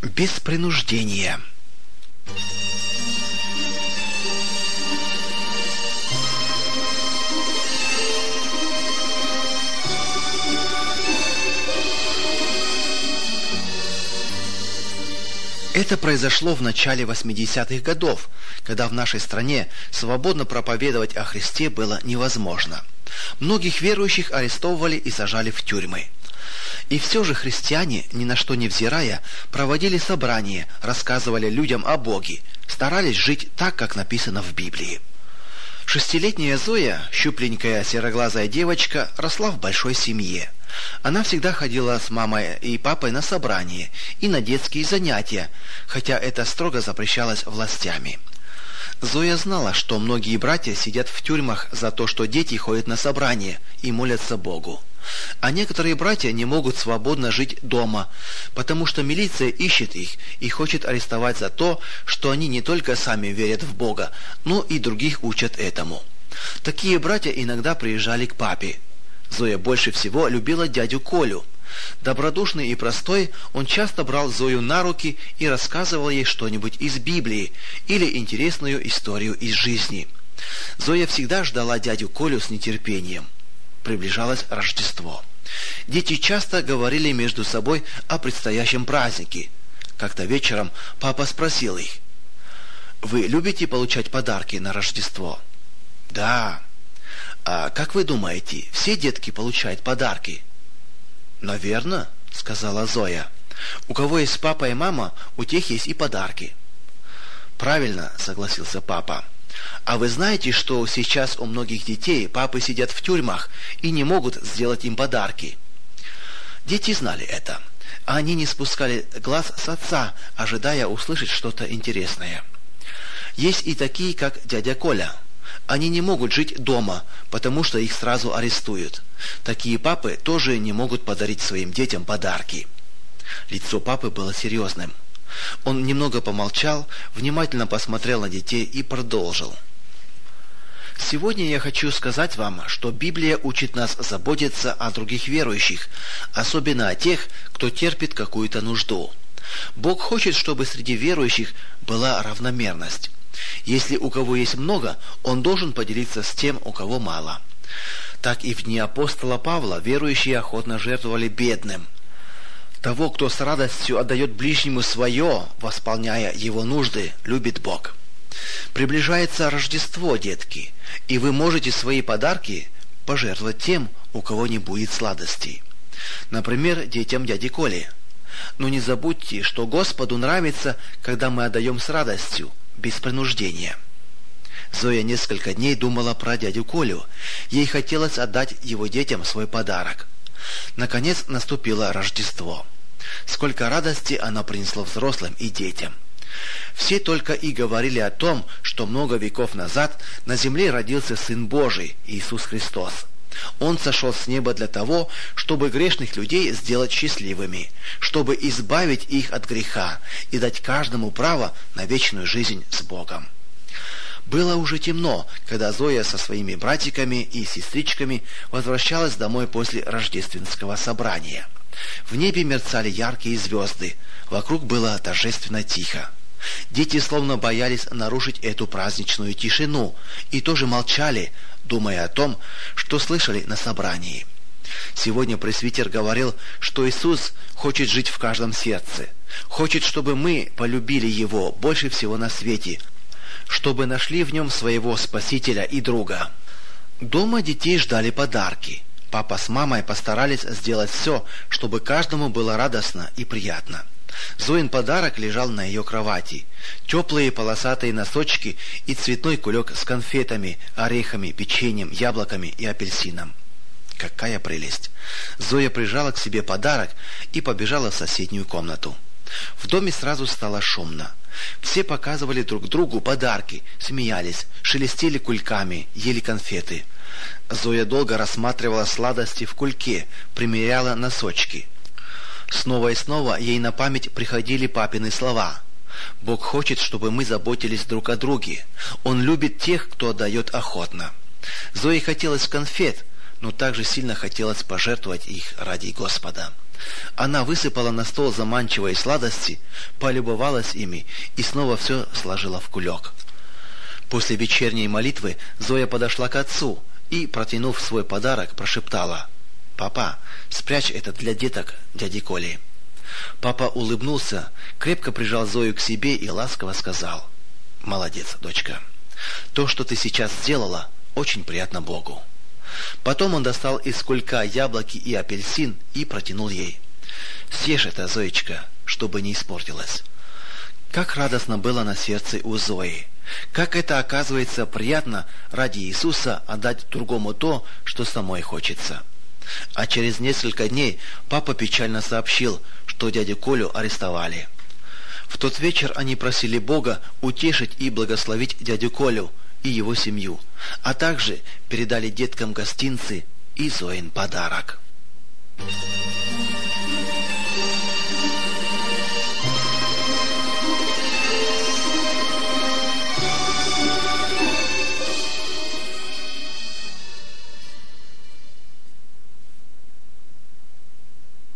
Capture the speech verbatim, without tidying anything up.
Без принуждения. Это произошло в начале восьмидесятых годов, когда в нашей стране свободно проповедовать о Христе было невозможно. Многих верующих арестовывали и сажали в тюрьмы. И все же христиане, ни на что не взирая, проводили собрания, рассказывали людям о Боге, старались жить так, как написано в Библии. Шестилетняя Зоя, щупленькая сероглазая девочка, росла в большой семье. Она всегда ходила с мамой и папой на собрания и на детские занятия, хотя это строго запрещалось властями. Зоя знала, что многие братья сидят в тюрьмах за то, что дети ходят на собрания и молятся Богу. А некоторые братья не могут свободно жить дома, потому что милиция ищет их и хочет арестовать за то, что они не только сами верят в Бога, но и других учат этому. Такие братья иногда приезжали к папе. Зоя больше всего любила дядю Колю. Добродушный и простой, он часто брал Зою на руки и рассказывал ей что-нибудь из Библии или интересную историю из жизни. Зоя всегда ждала дядю Колю с нетерпением. Приближалось Рождество. Дети часто говорили между собой о предстоящем празднике. Как-то вечером папа спросил их: «Вы любите получать подарки на Рождество?» «Да». «А как вы думаете, все детки получают подарки?» «Наверно», — сказала Зоя. «У кого есть папа и мама, у тех есть и подарки». «Правильно», — согласился папа. «А вы знаете, что сейчас у многих детей папы сидят в тюрьмах и не могут сделать им подарки?» Дети знали это. А они не спускали глаз с отца, ожидая услышать что-то интересное. Есть и такие, как дядя Коля. Они не могут жить дома, потому что их сразу арестуют. Такие папы тоже не могут подарить своим детям подарки. Лицо папы было серьезным. Он немного помолчал, внимательно посмотрел на детей и продолжил. «Сегодня я хочу сказать вам, что Библия учит нас заботиться о других верующих, особенно о тех, кто терпит какую-то нужду. Бог хочет, чтобы среди верующих была равномерность. Если у кого есть много, он должен поделиться с тем, у кого мало. Так и в дни апостола Павла верующие охотно жертвовали бедным. Того, кто с радостью отдает ближнему свое, восполняя его нужды, любит Бог. Приближается Рождество, детки, и вы можете свои подарки пожертвовать тем, у кого не будет сладостей. Например, детям дяди Коли. Но не забудьте, что Господу нравится, когда мы отдаем с радостью, без принуждения». Зоя несколько дней думала про дядю Колю. Ей хотелось отдать его детям свой подарок. Наконец наступило Рождество. Сколько радости оно принесло взрослым и детям. Все только и говорили о том, что много веков назад на земле родился Сын Божий, Иисус Христос. Он сошел с неба для того, чтобы грешных людей сделать счастливыми, чтобы избавить их от греха и дать каждому право на вечную жизнь с Богом. Было уже темно, когда Зоя со своими братиками и сестричками возвращалась домой после рождественского собрания. В небе мерцали яркие звезды, вокруг было торжественно тихо. Дети словно боялись нарушить эту праздничную тишину и тоже молчали, думая о том, что слышали на собрании. Сегодня пресвитер говорил, что Иисус хочет жить в каждом сердце, хочет, чтобы мы полюбили Его больше всего на свете, чтобы нашли в Нем своего Спасителя и друга. Дома детей ждали подарки. Папа с мамой постарались сделать все, чтобы каждому было радостно и приятно. Зоин подарок лежал на ее кровати. Теплые полосатые носочки и цветной кулек с конфетами, орехами, печеньем, яблоками и апельсином. Какая прелесть! Зоя прижала к себе подарок и побежала в соседнюю комнату. В доме сразу стало шумно. Все показывали друг другу подарки, смеялись, шелестели кульками, ели конфеты. Зоя долго рассматривала сладости в кульке, примеряла носочки. Снова и снова ей на память приходили папины слова. «Бог хочет, чтобы мы заботились друг о друге. Он любит тех, кто отдает охотно». Зое хотелось конфет, но также сильно хотелось пожертвовать их ради Господа. Она высыпала на стол заманчивые сладости, полюбовалась ими и снова все сложила в кулек. После вечерней молитвы Зоя подошла к отцу и, протянув свой подарок, прошептала: «Папа, спрячь это для деток дяди Коли». Папа улыбнулся, крепко прижал Зою к себе и ласково сказал: «Молодец, дочка. То, что ты сейчас сделала, очень приятно Богу». Потом он достал из кулька яблоки и апельсин и протянул ей. «Съешь это, Зоечка, чтобы не испортилось». Как радостно было на сердце у Зои! Как это, оказывается, приятно ради Иисуса отдать другому то, что самой хочется. А через несколько дней папа печально сообщил, что дядю Колю арестовали. В тот вечер они просили Бога утешить и благословить дядю Колю и его семью, а также передали деткам гостинцы и Зоин подарок.